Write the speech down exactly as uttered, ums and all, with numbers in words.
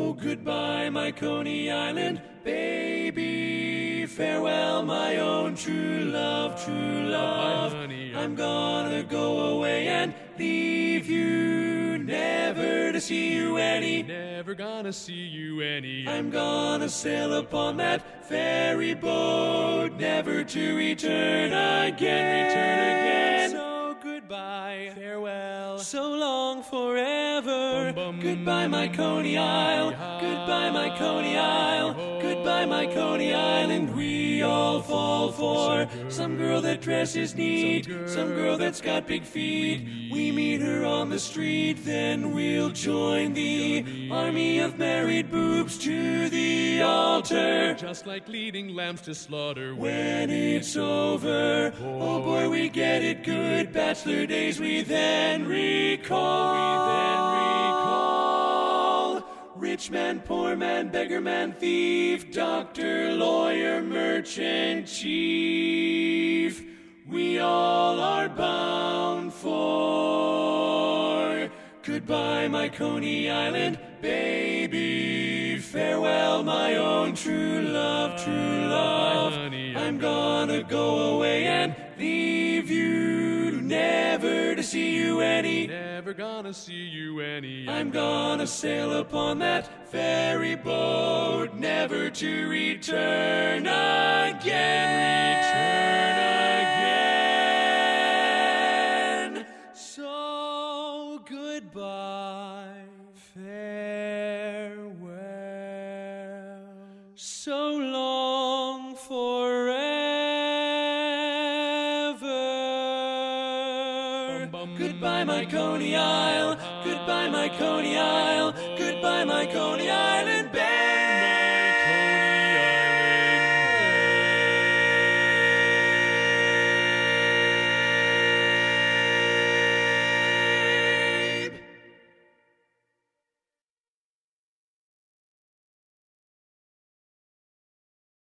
Oh, goodbye, my Coney Island baby. Farewell, my own true love, true love. honey, I'm gonna go away and leave you, never to see you any. Never gonna see you any. I'm gonna sail upon that ferry boat, never to return again. Return again. So goodbye, Farewell. so long forever. Bum, bum, Goodbye, my Coney Isle. Goodbye, my Coney Isle. Goodbye, my Coney Island. We all fall for some girl that dresses neat, some girl that's got big feet. We meet her on the street, then we'll join the army of married boobs to the altar. Just like leading lambs to slaughter. When it's over, oh boy, we get it good. Bachelor days we then recall. We then recall. Rich man, poor man, beggar man, thief, doctor, lawyer, merchant, chief. We all are bound for. Goodbye, my Coney Island baby. Farewell, my own true love, true love. Honey, I'm gonna go away and leave you, never to see you any. Never gonna see you any. I'm gonna sail upon that ferry boat, never to return again. Return again. So goodbye, farewell, so long forever. Bum, bum, Goodbye, my Coney Isle. Goodbye, my Coney Isle. Goodbye, my Coney Isle.